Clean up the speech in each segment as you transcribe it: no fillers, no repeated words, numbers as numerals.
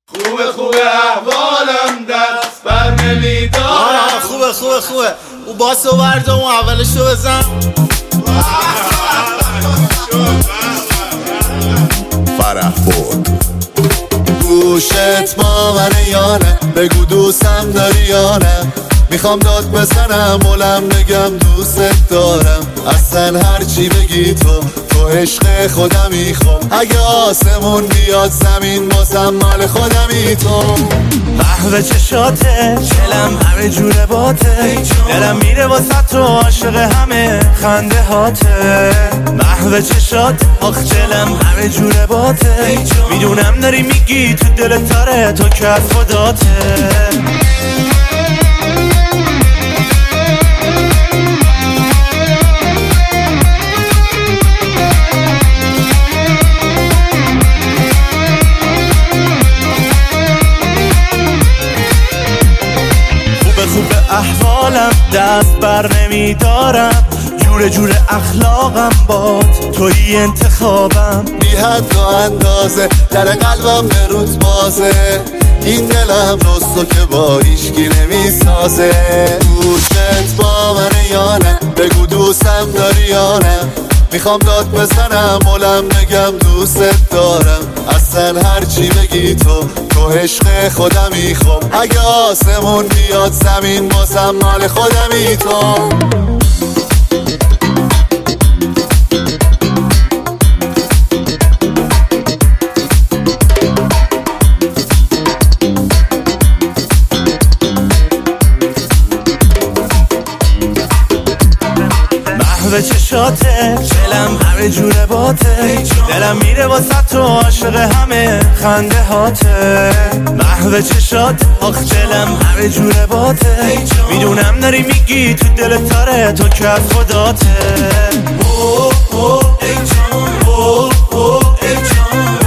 خوبه احوالم دست بر نمیدارم. خوبه او باسو برد اون اولشو بزن. فرح بود گوشت با من یا نه، بگو دوستم داری یا نه. میخوام داد بزنم ولم نگم دوست دارم. اصلا هرچی بگی تو عشق خودمی. خب اگه آسمون بیاد زمین بازم مال خودمی. تو قهوه چشاته چلم همه جوره باته، دلم میره واسه تو عاشق همه خنده هاته. قهوه چشات آخ چلم همه جوره باته، میدونم داری میگی تو دلت تاره تو که از خداته. خوبه احوالم دست بر نمیدارم، جوره اخلاقم باد توی انتخابم. بی حد و اندازه در قلبم به روز بازه، این دلم رستو که با هیچکی نمیسازه. گوشت با من یا نه، بگو دوستم داری یا نه. میخوام داد بزنم ولم نگم دوست دارم. اصلا هرچی بگی تو عشق خودمی. خب اگه آسمون بیاد زمین بازم مال خودمی. تو قهوه چشاته چلم همه جوره باته، دلم میره واسه تو عاشق همه خنده هاته. قهوه چشات آخ چلم همه جوره باته، میدونم داری میگی تو دلت تاره تو که از خداته. ای جان ای جان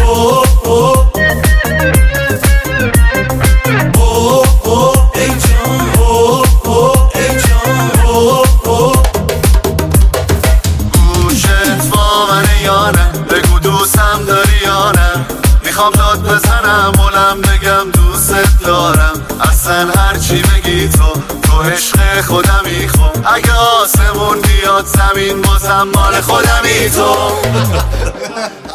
میخوام داد بزنم ولم نگم دوست دارم. اصلا هرچی بگی تو عشق خودمی. خب اگه آسمون بیاد زمین بازم مال خودمی. تو